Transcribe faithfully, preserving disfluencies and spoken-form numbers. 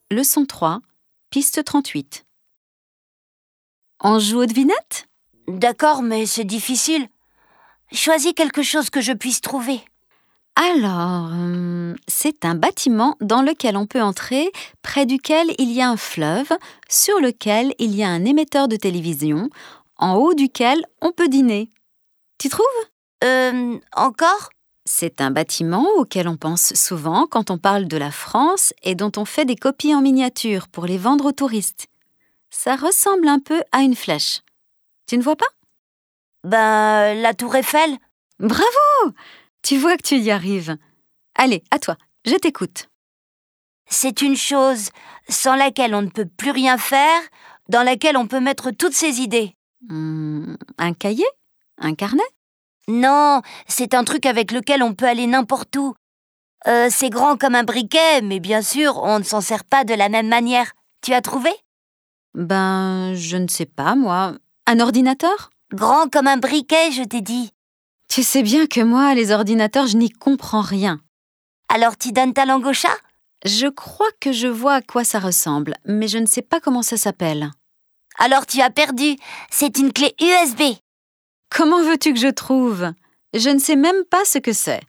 leçon trois, piste trente-huit. On joue aux devinettes ? D'accord, mais c'est difficile. Choisis quelque chose que je puisse trouver. Alors, hum, c'est un bâtiment dans lequel on peut entrer, près duquel il y a un fleuve, sur lequel il y a un émetteur de télévision, en haut duquel on peut dîner. Tu trouves ? Euh, encore ? C'est un bâtiment auquel on pense souvent quand on parle de la France et dont on fait des copies en miniature pour les vendre aux touristes. Ça ressemble un peu à une flèche. Tu ne vois pas ? Ben, la tour Eiffel. Bravo ! Tu vois que tu y arrives. Allez, à toi, je t'écoute. C'est une chose sans laquelle on ne peut plus rien faire, dans laquelle on peut mettre toutes ses idées. Hum, un cahier ? Un carnet ? Non, c'est un truc avec lequel on peut aller n'importe où. Euh, c'est grand comme un briquet, mais bien sûr, on ne s'en sert pas de la même manière. Tu as trouvé ? Ben, je ne sais pas, moi. Un ordinateur ? Grand comme un briquet, je t'ai dit. Tu sais bien que moi, les ordinateurs, je n'y comprends rien. Alors tu donnes ta langue au chat ? Je crois que je vois à quoi ça ressemble, mais je ne sais pas comment ça s'appelle. Alors tu as perdu. C'est une clé U S B. Comment veux-tu que je trouve ? Je ne sais même pas ce que c'est.